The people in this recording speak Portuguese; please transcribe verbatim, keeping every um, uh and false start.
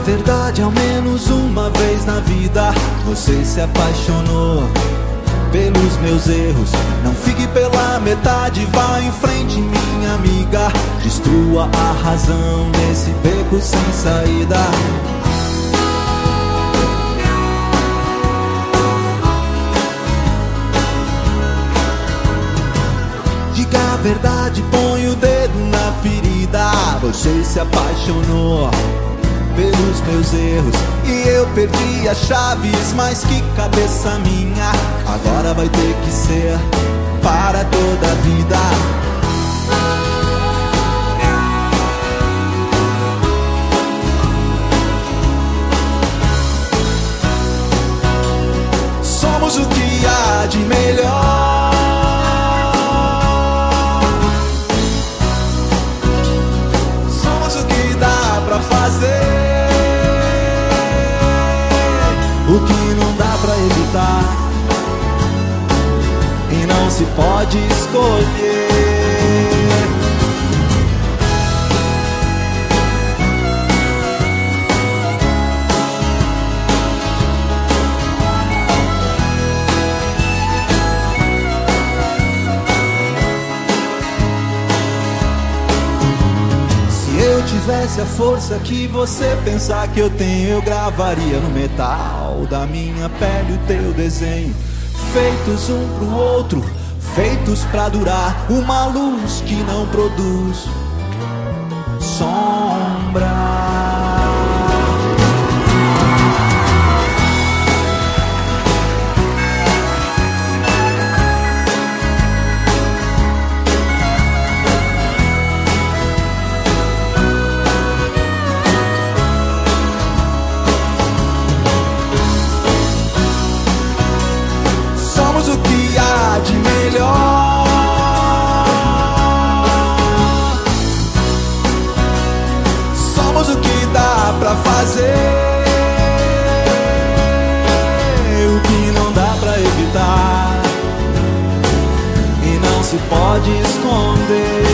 verdade, ao menos uma vez na vida você se apaixonou pelos meus erros. Não fique pela metade, vá em frente, minha amiga. Destrua a razão nesse beco sem saída. Diga a verdade, põe o dedo na ferida. Você se apaixonou pelos meus erros e eu perdi as chaves, mas que cabeça minha. Agora vai ter que ser para toda a vida. Somos o que há de melhor. Somos o que dá pra fazer. O que não dá pra evitar e não se pode escolher. Se eu tivesse a força que você pensar que eu tenho, eu gravaria no metal da minha pele o teu desenho. Feitos um pro outro, feitos pra durar. Uma luz que não produz sombra. O que há de melhor. Somos o que dá pra fazer. O que não dá pra evitar e não se pode esconder.